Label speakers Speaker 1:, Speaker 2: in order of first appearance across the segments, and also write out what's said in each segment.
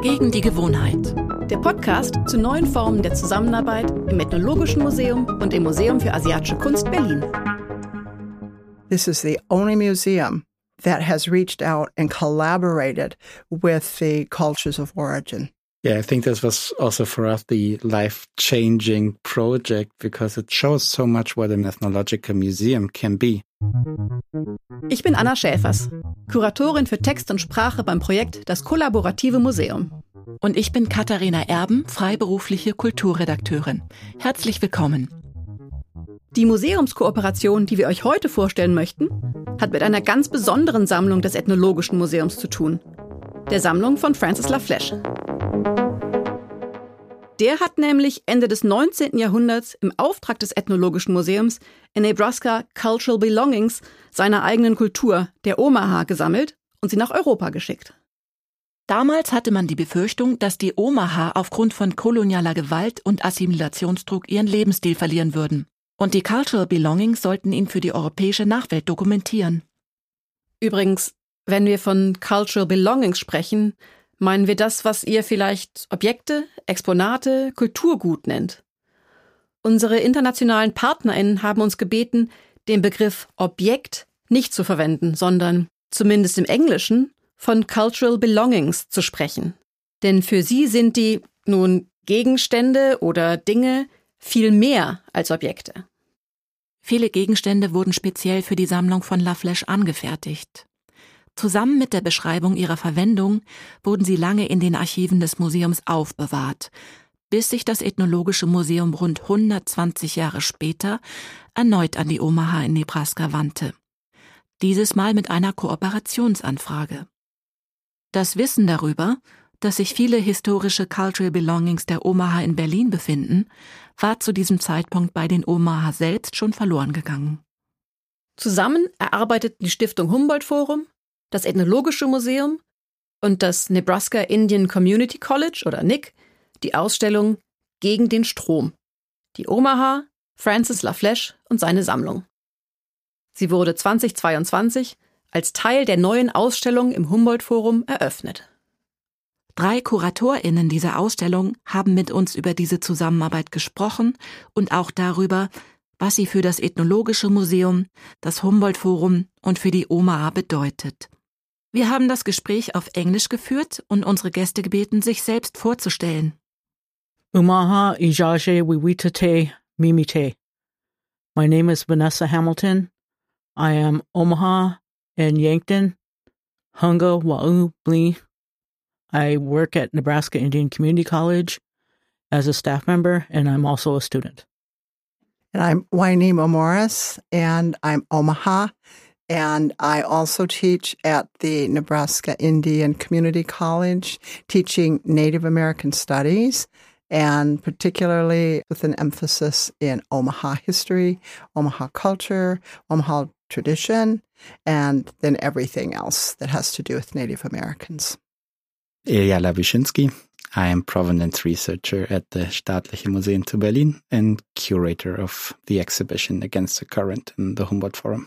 Speaker 1: Gegen die Gewohnheit.
Speaker 2: Der Podcast zu neuen Formen der Zusammenarbeit im Ethnologischen Museum und im Museum für Asiatische Kunst Berlin.
Speaker 3: This is the only museum that has reached out and collaborated with the cultures of origin.
Speaker 4: Yeah, I think this was also for us the life-changing project because it shows so much what an ethnological museum can be.
Speaker 2: Ich bin Anna Schäfers, Kuratorin für Text und Sprache beim Projekt Das Kollaborative Museum.
Speaker 1: Und ich bin Katharina Erben, freiberufliche Kulturredakteurin. Herzlich willkommen.
Speaker 2: Die Museumskooperation, die wir euch heute vorstellen möchten, hat mit einer ganz besonderen Sammlung des Ethnologischen Museums zu tun. Der Sammlung von Francis La Flèche. Der hat nämlich Ende des 19. Jahrhunderts im Auftrag des Ethnologischen Museums in Nebraska Cultural Belongings seiner eigenen Kultur, der Omaha, gesammelt und sie nach Europa geschickt.
Speaker 1: Damals hatte man die Befürchtung, dass die Omaha aufgrund von kolonialer Gewalt und Assimilationsdruck ihren Lebensstil verlieren würden. Und die Cultural Belongings sollten ihn für die europäische Nachwelt dokumentieren.
Speaker 2: Übrigens, wenn wir von Cultural Belongings sprechen, meinen wir das, was ihr vielleicht Objekte, Exponate, Kulturgut nennt. Unsere internationalen PartnerInnen haben uns gebeten, den Begriff Objekt nicht zu verwenden, sondern, zumindest im Englischen, von Cultural Belongings zu sprechen. Denn für sie sind die, nun, Gegenstände oder Dinge viel mehr als Objekte.
Speaker 1: Viele Gegenstände wurden speziell für die Sammlung von La Flèche angefertigt. Zusammen mit der Beschreibung ihrer Verwendung wurden sie lange in den Archiven des Museums aufbewahrt, bis sich das Ethnologische Museum rund 120 Jahre später erneut an die Omaha in Nebraska wandte. Dieses Mal mit einer Kooperationsanfrage. Das Wissen darüber, dass sich viele historische Cultural Belongings der Omaha in Berlin befinden, war zu diesem Zeitpunkt bei den Omaha selbst schon verloren gegangen.
Speaker 2: Zusammen erarbeiteten die Stiftung Humboldt Forum, das Ethnologische Museum und das Nebraska Indian Community College oder NIC die Ausstellung Gegen den Strom. Die Omaha, Francis La Flèche und seine Sammlung. Sie wurde 2022 als Teil der neuen Ausstellung im Humboldt Forum eröffnet.
Speaker 1: 3 KuratorInnen dieser Ausstellung haben mit uns über diese Zusammenarbeit gesprochen und auch darüber, was sie für das Ethnologische Museum, das Humboldt Forum und für die Omaha bedeutet. Wir haben das Gespräch auf Englisch geführt und unsere Gäste gebeten, sich selbst vorzustellen.
Speaker 5: Umaha Ijaje Wiwitate Mimite. My name is Vanessa Hamilton. I am Omaha and Yankton, Hunga Wa'u Bli. I work at Nebraska Indian Community College as a staff member, and I'm also a student.
Speaker 3: And I'm Wainima Morris, and I'm Omaha, and I also teach at the Nebraska Indian Community College, teaching Native American Studies, and particularly with an emphasis in Omaha history, Omaha culture, Omaha tradition, and then everything else that has to do with Native Americans.
Speaker 4: Ilja Lawiszyński. I am provenance researcher at the Staatliche Museen zu Berlin and curator of the exhibition Against the Current in the Humboldt Forum.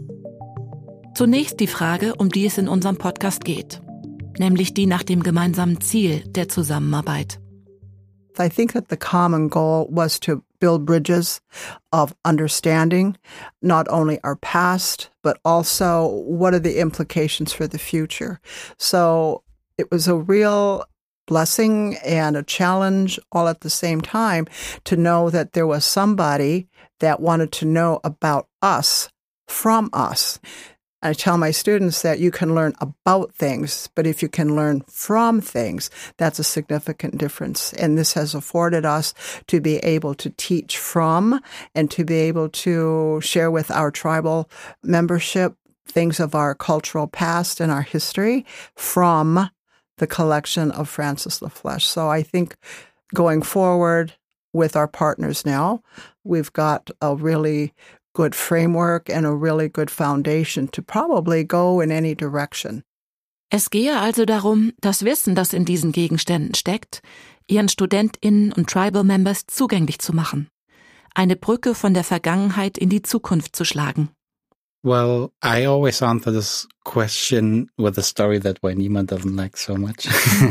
Speaker 1: Zunächst die Frage, um die es in unserem Podcast geht, nämlich die nach dem gemeinsamen Ziel der Zusammenarbeit.
Speaker 3: I think that the common goal was to build bridges of understanding, not only our past, but also what are the implications for the future. So it was a real blessing and a challenge all at the same time to know that there was somebody that wanted to know about us from us. I tell my students that you can learn about things, but if you can learn from things, that's a significant difference. And this has afforded us to be able to teach from and to be able to share with our tribal membership things of our cultural past and our history from the collection of Francis La Flèche. So I think going forward with our partners now, we've got a really good framework and a really good foundation to probably go in any direction.
Speaker 1: Es gehe also darum, das Wissen, das in diesen Gegenständen steckt, ihren StudentInnen und Tribal Members zugänglich zu machen. Eine Brücke von der Vergangenheit in die Zukunft zu schlagen.
Speaker 4: Well, I always answer this question with a story that Wainima doesn't like so much.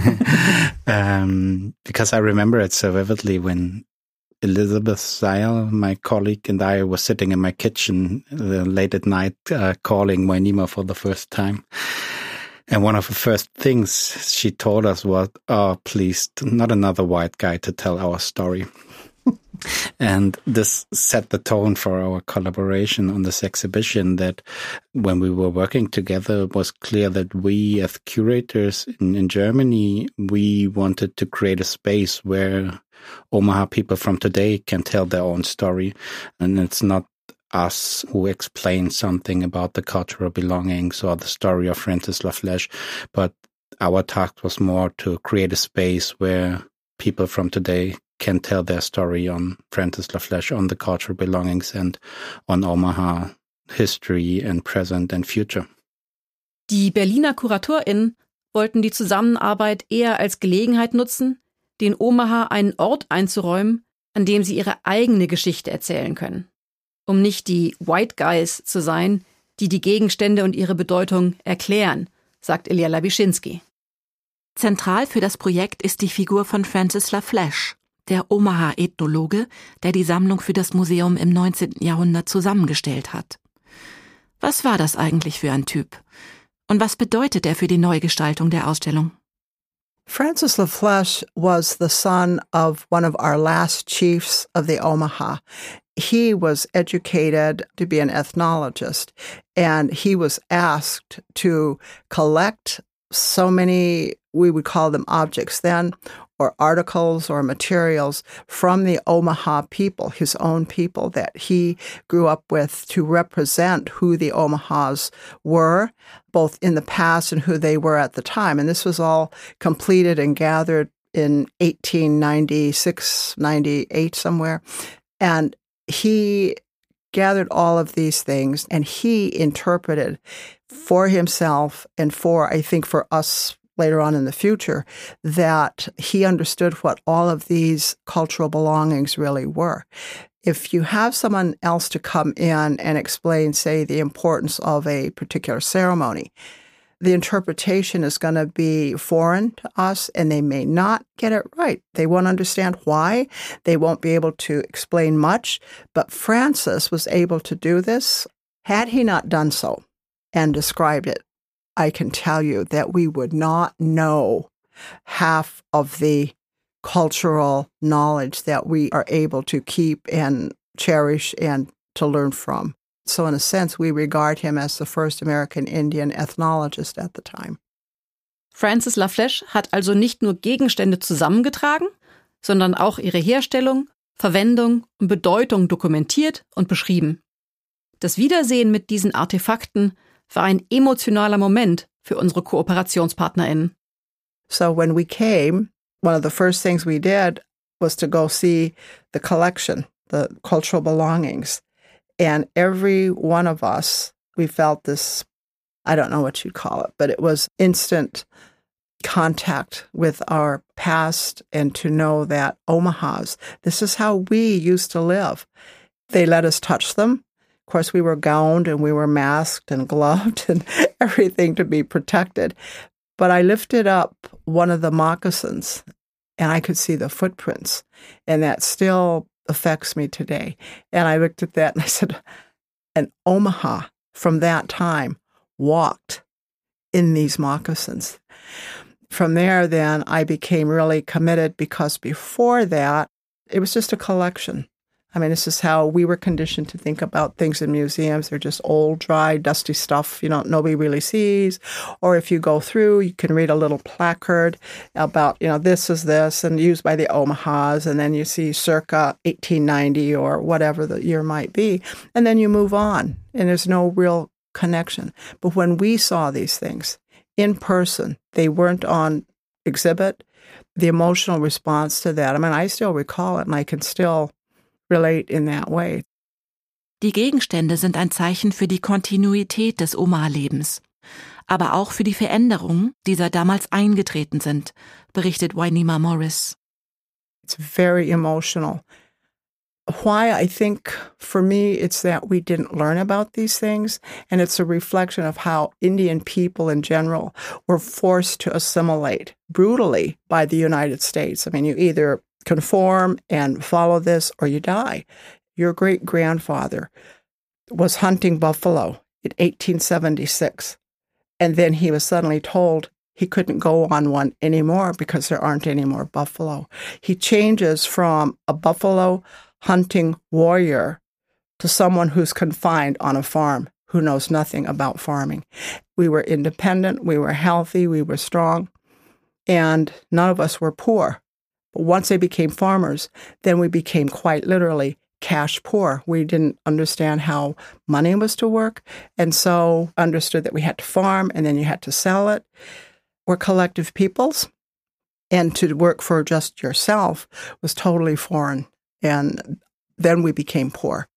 Speaker 4: Because I remember it so vividly when Elizabeth Zeil, my colleague, and I were sitting in my kitchen late at night calling Wainima for the first time. And one of the first things she told us was, "Oh, please, not another white guy to tell our story." And this set the tone for our collaboration on this exhibition, that when we were working together, it was clear that we as curators in Germany, we wanted to create a space where Omaha people from today can tell their own story. And it's not us who explain something about the cultural belongings or the story of Francis LaFleche, but our task was more to create a space where people from today can tell their story on Francis LaFleche, on the cultural belongings and on Omaha history and present and future.
Speaker 2: Die Berliner KuratorInnen wollten die Zusammenarbeit eher als Gelegenheit nutzen, den Omaha einen Ort einzuräumen, an dem sie ihre eigene Geschichte erzählen können. Um nicht die White Guys zu sein, die die Gegenstände und ihre Bedeutung erklären, sagt Ilja Lavischinski.
Speaker 1: Zentral für das Projekt ist die Figur von Francis LaFleche, der Omaha-Ethnologe, der die Sammlung für das Museum im 19. Jahrhundert zusammengestellt hat. Was war das eigentlich für ein Typ? Und was bedeutet er für die Neugestaltung der Ausstellung?
Speaker 3: Francis LaFleche was the son of one of our last chiefs of the Omaha. He was educated to be an ethnologist, and he was asked to collect so many, we would call them objects then, or articles or materials from the Omaha people, his own people that he grew up with, to represent who the Omahas were, both in the past and who they were at the time. And this was all completed and gathered in 1896, 98 somewhere. And he gathered all of these things and he interpreted for himself and for, I think, for us later on in the future, that he understood what all of these cultural belongings really were. If you have someone else to come in and explain, say, the importance of a particular ceremony, the interpretation is going to be foreign to us and they may not get it right. They won't understand why. They won't be able to explain much. But Francis was able to do this. Had he not done so and described it, I can tell you that we would not know half of the cultural knowledge that we are able to keep and cherish and to learn from. So in a sense, we regard him as the first American Indian ethnologist at the time.
Speaker 2: Francis LaFleche hat also nicht nur Gegenstände zusammengetragen, sondern auch ihre Herstellung, Verwendung und Bedeutung dokumentiert und beschrieben. Das Wiedersehen mit diesen Artefakten war ein emotionaler Moment für unsere KooperationspartnerInnen.
Speaker 3: So when we came, one of the first things we did was to go see the collection, the cultural belongings. And every one of us, we felt this, I don't know what you'd call it, but it was instant contact with our past and to know that Omahas, this is how we used to live. They let us touch them. Of course, we were gowned and we were masked and gloved and everything to be protected. But I lifted up one of the moccasins and I could see the footprints. And that still affects me today. And I looked at that and I said, an Omaha from that time walked in these moccasins. From there, then, I became really committed because before that, it was just a collection. I mean, this is how we were conditioned to think about things in museums. They're just old, dry, dusty stuff, nobody really sees. Or if you go through, you can read a little placard about, this is this and used by the Omahas. And then you see circa 1890 or whatever the year might be. And then you move on and there's no real connection. But when we saw these things in person, they weren't on exhibit. The emotional response to that, I mean, I still recall it and I can still relate in that way.
Speaker 1: Die Gegenstände sind ein Zeichen für die Kontinuität des Omaha-Lebens, aber auch für die Veränderungen, die seit damals eingetreten sind, berichtet Wainima Morris.
Speaker 3: It's very emotional. Why? I think for me, it's that we didn't learn about these things, and it's a reflection of how Indian people in general were forced to assimilate brutally by the United States. I mean, you either conform and follow this or you die. Your great-grandfather was hunting buffalo in 1876, and then he was suddenly told he couldn't go on one anymore because there aren't any more buffalo. He changes from a buffalo hunting warrior to someone who's confined on a farm, who knows nothing about farming. We were independent, we were healthy, we were strong, and none of us were poor. But once they became farmers, then we became quite literally cash poor. We didn't understand how money was to work, and so understood that we had to farm, and then you had to sell it. We're collective peoples, and to work for just yourself was totally foreign. And then we became poor.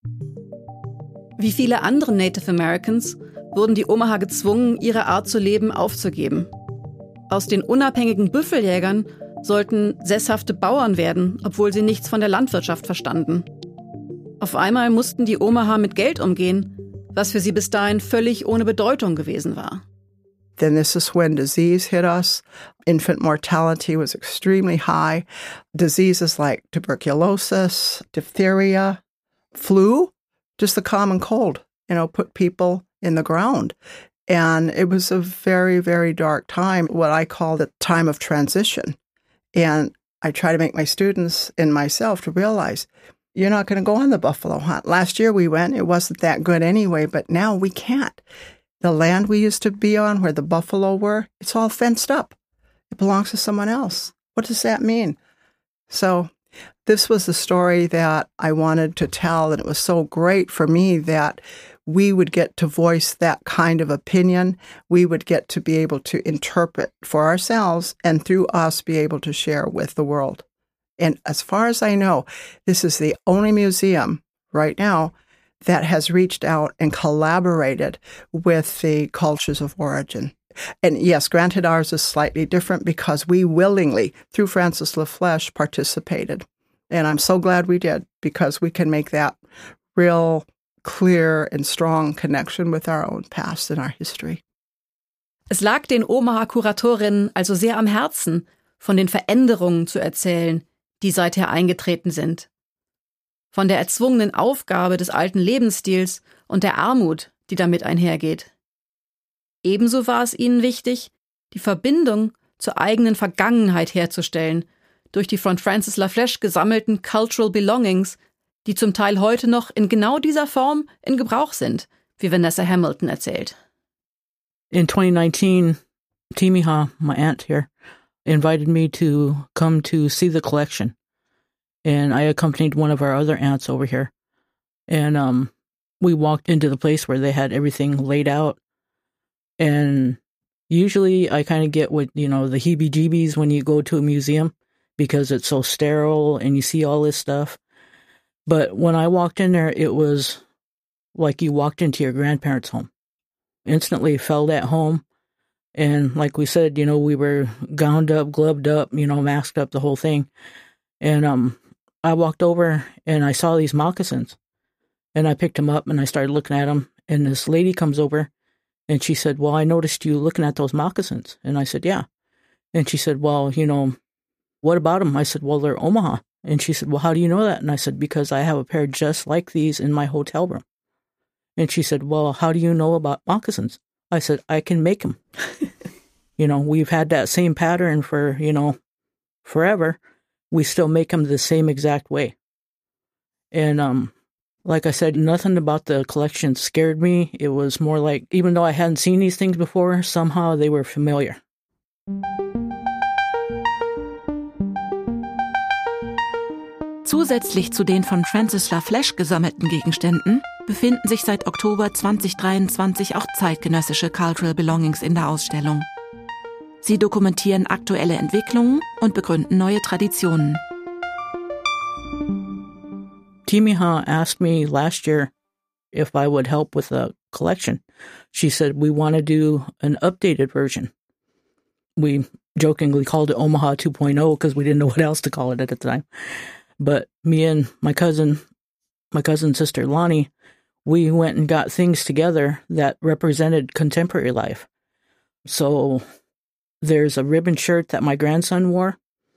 Speaker 2: Wie viele andere Native Americans wurden die Omaha gezwungen, ihre Art zu leben aufzugeben. Aus den unabhängigen Büffeljägern sollten sesshafte Bauern werden, obwohl sie nichts von der Landwirtschaft verstanden. Auf einmal mussten die Omaha mit Geld umgehen, was für sie bis dahin völlig ohne Bedeutung gewesen war.
Speaker 3: Then this is when disease hit us. Infant mortality was extremely high. Diseases like tuberculosis, diphtheria, flu, just the common cold, put people in the ground. And it was a very, very dark time, what I call the time of transition. And I try to make my students and myself to realize you're not going to go on the buffalo hunt. Last year we went, it wasn't that good anyway, but now we can't. The land we used to be on where the buffalo were, it's all fenced up. It belongs to someone else. What does that mean? So this was the story that I wanted to tell, and it was so great for me that we would get to voice that kind of opinion. We would get to be able to interpret for ourselves, and through us be able to share with the world. And as far as I know, this is the only museum right now that has reached out and collaborated with the cultures of origin. And yes, granted, ours is slightly different because we willingly, through Francis LaFlèche, participated. And I'm so glad we did, because we can make that real clear and strong connection with our own past and our history.
Speaker 2: Es lag den Omaha-Kuratorinnen also sehr am Herzen, von den Veränderungen zu erzählen, die seither eingetreten sind. Von der erzwungenen Aufgabe des alten Lebensstils und der Armut, die damit einhergeht. Ebenso war es ihnen wichtig, die Verbindung zur eigenen Vergangenheit herzustellen, durch die von Francis LaFlèche gesammelten Cultural Belongings, die zum Teil heute noch in genau dieser Form in Gebrauch sind, wie Vanessa Hamilton erzählt.
Speaker 5: In 2019, Timiha, my aunt here, invited me to come to see the collection. And I accompanied one of our other aunts over here. And we walked into the place where they had everything laid out. And usually I kind of get what, the heebie-jeebies when you go to a museum, because it's so sterile and you see all this stuff. But when I walked in there, it was like you walked into your grandparents' home. Instantly felt at home. And like we said, we were gowned up, gloved up, masked up, the whole thing. And I walked over and I saw these moccasins, and I picked them up and I started looking at them. And this lady comes over and she said, "Well, I noticed you looking at those moccasins." And I said, "Yeah." And she said, "Well, what about them?" I said, "Well, they're Omaha." And she said, "Well, how do you know that?" And I said, "Because I have a pair just like these in my hotel room." And she said, "Well, how do you know about moccasins?" I said, "I can make them." We've had that same pattern for, forever. We still make them the same exact way. And like I said, nothing about the collection scared me. It was more like, even though I hadn't seen these things before, somehow they were familiar.
Speaker 1: Zusätzlich zu den von Francis LaFlèche gesammelten Gegenständen befinden sich seit Oktober 2023 auch zeitgenössische Cultural Belongings in der Ausstellung. Sie dokumentieren aktuelle Entwicklungen und begründen neue Traditionen.
Speaker 5: Timiha asked me last year if I would help with the collection. She said, "We want to do an updated version." We jokingly called it Omaha 2.0 because we didn't know what else to call it at the time. But me and my cousin my cousin and sister Lonnie, we went and got things together that represented contemporary life. So there's a ribbon shirt that my grandson wore,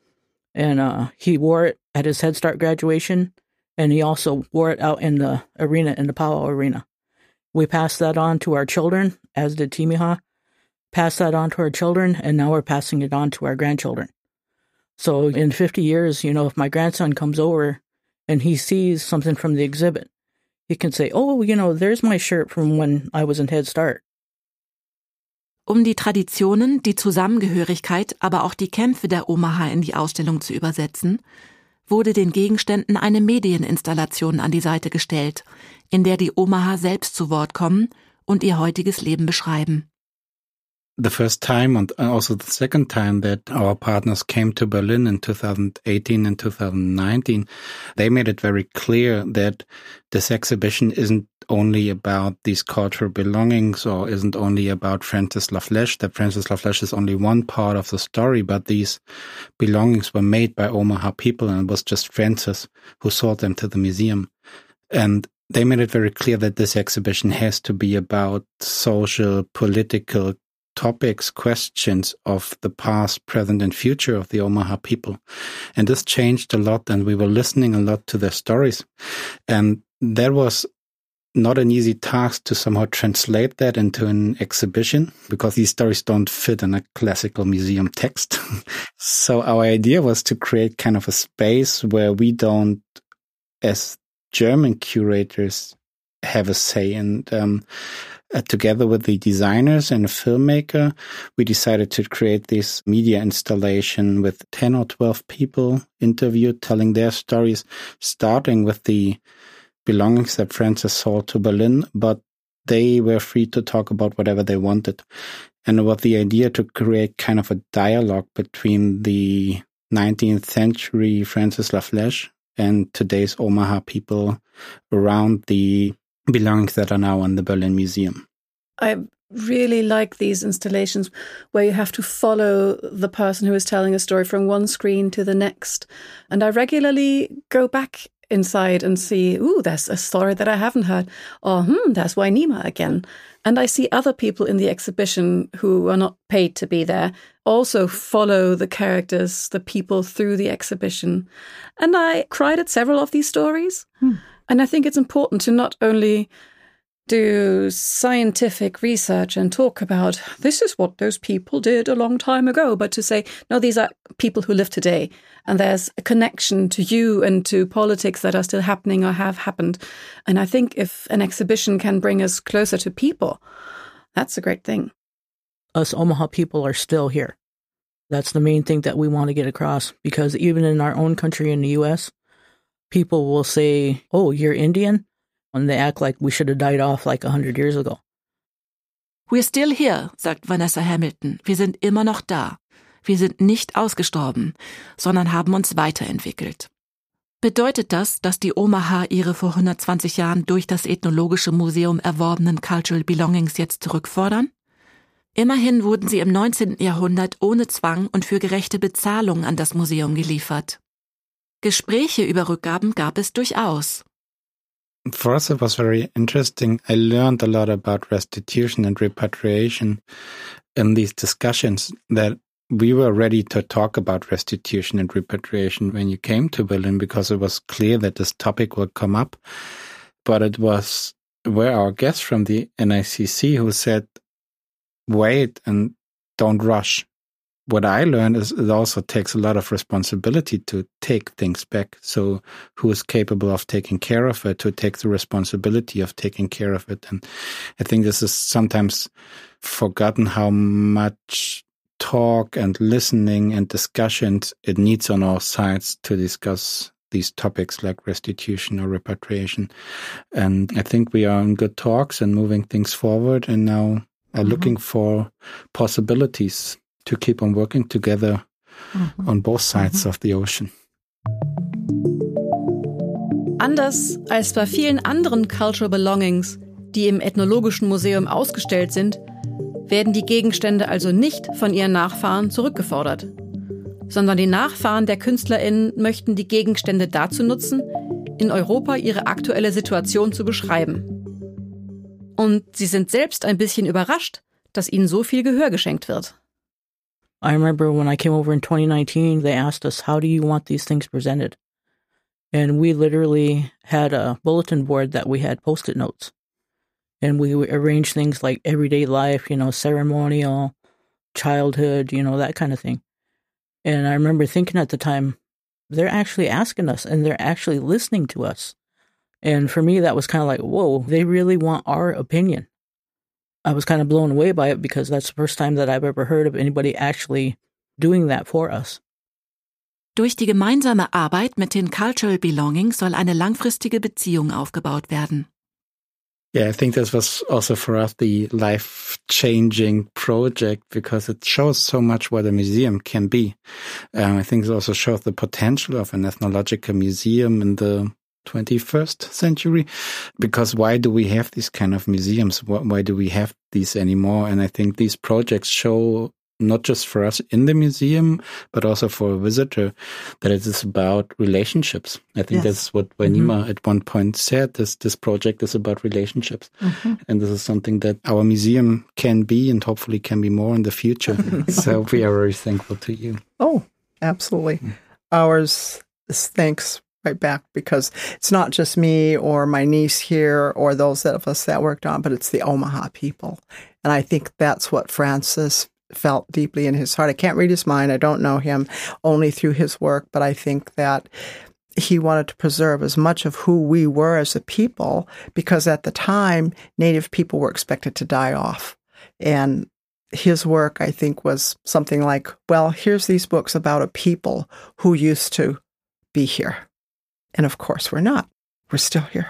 Speaker 5: and he wore it at his Head Start graduation, and he also wore it out in the arena, in the powwow arena. We passed that on to our children, as did Timiha, passed that on to our children, and now we're passing it on to our grandchildren. So in 50 years, if my grandson comes over and he sees something from the exhibit, he can say, oh, there's my shirt from when I was in Head Start.
Speaker 1: Die Traditionen, die Zusammengehörigkeit, aber auch die Kämpfe der Omaha in die Ausstellung zu übersetzen, wurde den Gegenständen eine Medieninstallation an die Seite gestellt, in der die Omaha selbst zu Wort kommen und ihr heutiges Leben beschreiben.
Speaker 4: The first time and also the second time that our partners came to Berlin in 2018 and 2019, they made it very clear that this exhibition isn't only about these cultural belongings or isn't only about Francis Lafleche, that Francis Lafleche is only one part of the story, but these belongings were made by Omaha people, and it was just Francis who sold them to the museum. And they made it very clear that this exhibition has to be about social, political topics, questions of the past, present, and future of the Omaha people. And this changed a lot, and we were listening a lot to their stories. And that was not an easy task to somehow translate that into an exhibition, because these stories don't fit in a classical museum text. So our idea was to create kind of a space where we don't, as German curators, have a say. And together with the designers and a filmmaker, we decided to create this media installation with 10 or 12 people interviewed, telling their stories, starting with the belongings that Francis sold to Berlin, but they were free to talk about whatever they wanted. And it was the idea to create kind of a dialogue between the 19th century Francis Lafleche and today's Omaha people around the belongings that are now in the Berlin Museum.
Speaker 2: I really like these installations where you have to follow the person who is telling a story from one screen to the next. And I regularly go back inside and see, there's a story that I haven't heard. Or, there's Wainima again. And I see other people in the exhibition who are not paid to be there also follow the characters, the people through the exhibition. And I cried at several of these stories. And I think it's important to not only do scientific research and talk about this is what those people did a long time ago, but to say, no, these are people who live today. And there's a connection to you and to politics that are still happening or have happened. And I think if an exhibition can bring us closer to people, that's a great thing.
Speaker 5: Us Omaha people are still here. That's the main thing that we want to get across, because even in our own country in the U.S., people will say, oh, you're Indian? And they act like we should have died off like 100 years ago.
Speaker 1: We're still here, sagt Vanessa Hamilton. Wir sind immer noch da. Wir sind nicht ausgestorben, sondern haben uns weiterentwickelt. Bedeutet das, dass die Omaha ihre vor 120 Jahren durch das Ethnologische Museum erworbenen Cultural Belongings jetzt zurückfordern? Immerhin wurden sie im 19. Jahrhundert ohne Zwang und für gerechte Bezahlung an das Museum geliefert. Gespräche über Rückgaben gab es durchaus.
Speaker 4: For us, it was very interesting. I learned a lot about restitution and repatriation in these discussions, that we were ready to talk about restitution and repatriation when you came to Berlin, because it was clear that this topic would come up. But it were our guests from the NICC who said, wait and don't rush. What I learned is it also takes a lot of responsibility to take things back. So who is capable of taking care of it, to take the responsibility of taking care of it? And I think this is sometimes forgotten, how much talk and listening and discussions it needs on all sides to discuss these topics like restitution or repatriation. And I think we are in good talks and moving things forward, and now are looking for possibilities to keep on working together on both sides of the ocean.
Speaker 2: Anders als bei vielen anderen Cultural Belongings, die im Ethnologischen Museum ausgestellt sind, werden die Gegenstände also nicht von ihren Nachfahren zurückgefordert, sondern die Nachfahren der KünstlerInnen möchten die Gegenstände dazu nutzen, in Europa ihre aktuelle Situation zu beschreiben. Und sie sind selbst ein bisschen überrascht, dass ihnen so viel Gehör geschenkt wird.
Speaker 5: I remember when I came over in 2019, they asked us, how do you want these things presented? And we literally had a bulletin board that we had Post-it notes. And we arranged things like everyday life, ceremonial, childhood, that kind of thing. And I remember thinking at the time, they're actually asking us and they're actually listening to us. And for me, that was kind of like, whoa, they really want our opinion. I was kind of blown away by it because that's the first time that I've ever heard of anybody actually doing that for us.
Speaker 1: Durch die gemeinsame Arbeit mit den Cultural Belongings soll eine langfristige Beziehung aufgebaut werden.
Speaker 4: Yeah, I think this was also for us the life-changing project because it shows so much what a museum can be. I think it also shows the potential of an ethnological museum in the 21st century, because why do we have these kind of museums? Why do we have these anymore? And I think these projects show not just for us in the museum, but also for a visitor, that it is about relationships. I think that's what Nima at one point said, this project is about relationships. And this is something that our museum can be and hopefully can be more in the future. So we are very thankful to you.
Speaker 3: Oh, absolutely. Ours is thanks right back, because it's not just me or my niece here or those of us that worked on, but it's the Omaha people. And I think that's what Francis felt deeply in his heart. I can't read his mind. I don't know him, only through his work, but I think that he wanted to preserve as much of who we were as a people, because at the time, Native people were expected to die off. And his work, I think, was something like, well, here's these books about a people who used to be here. And of course, we're not. We're still here.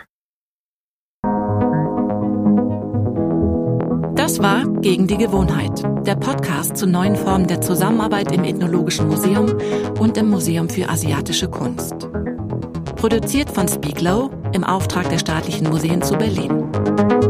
Speaker 1: Das war Gegen die Gewohnheit, der Podcast zu neuen Formen der Zusammenarbeit im Ethnologischen Museum und im Museum für asiatische Kunst. Produziert von Speak Low im Auftrag der Staatlichen Museen zu Berlin.